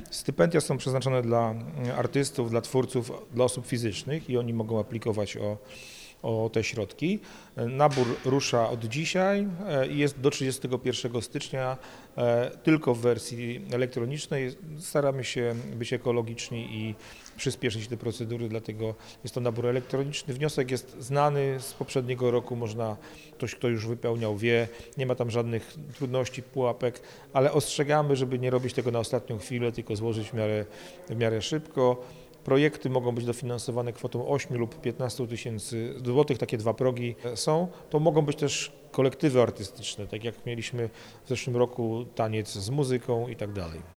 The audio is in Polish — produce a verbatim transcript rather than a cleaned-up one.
Stypendia są przeznaczone dla artystów, dla twórców, dla osób fizycznych i oni mogą aplikować o, o te środki. Nabór rusza od dzisiaj i jest do trzydziestego pierwszego stycznia tylko w wersji elektronicznej. Staramy się być ekologiczni i przyspieszyć te procedury, dlatego jest to nabór elektroniczny. Wniosek jest znany z poprzedniego roku, można, ktoś kto już wypełniał wie, nie ma tam żadnych trudności, pułapek, ale ostrzegamy, żeby nie robić tego na ostatnią chwilę, tylko złożyć w miarę, w miarę szybko. Projekty mogą być dofinansowane kwotą ośmiu lub piętnastu tysięcy złotych, takie dwa progi są. To mogą być też kolektywy artystyczne, tak jak mieliśmy w zeszłym roku taniec z muzyką i tak dalej.